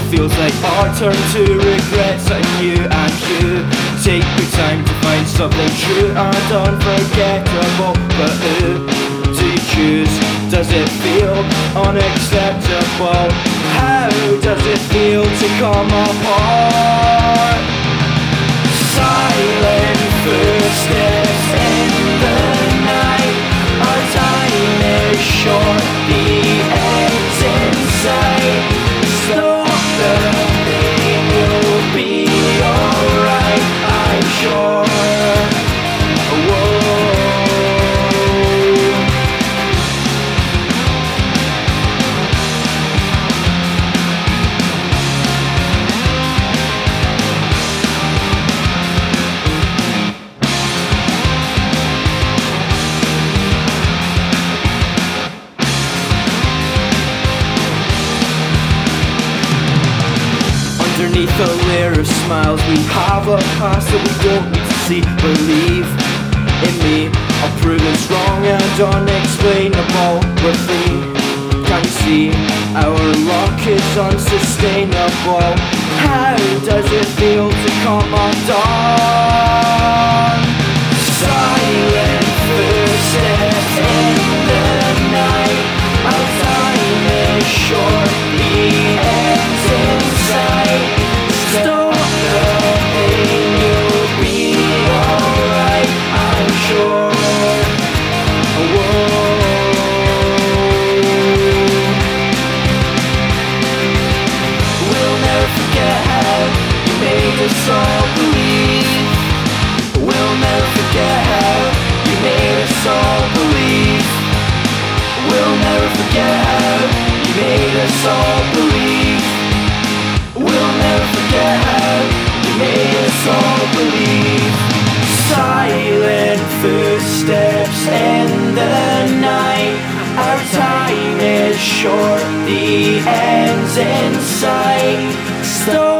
feels like our turn to regrets, and you take your time to find something true and unforgettable. But who do you choose? Does it feel unacceptable? How does it feel to come apart? Silent footsteps in the night. Our time is short, the end's in sight. Stop the pain, you'll be alright, I'm sure. Whoa. Underneath a layer of smiles, we have a past that we don't need to see. Believe in me, I'll prove it's wrong and unexplainable. We're free, can't you see? Our luck is unsustainable. How does it feel to come undone? Silent footsteps in the night. Our time is short, the end's in sight. Stop the pain, you'll be alright, I'm sure. Whoa. We'll never forget how you made us all believe. We'll never forget how you made us all believe. We'll never forget how you made us all believe. We'll never forget how you made us all believe. Silent footsteps in the night. Our time is short, the end's in sight. Stop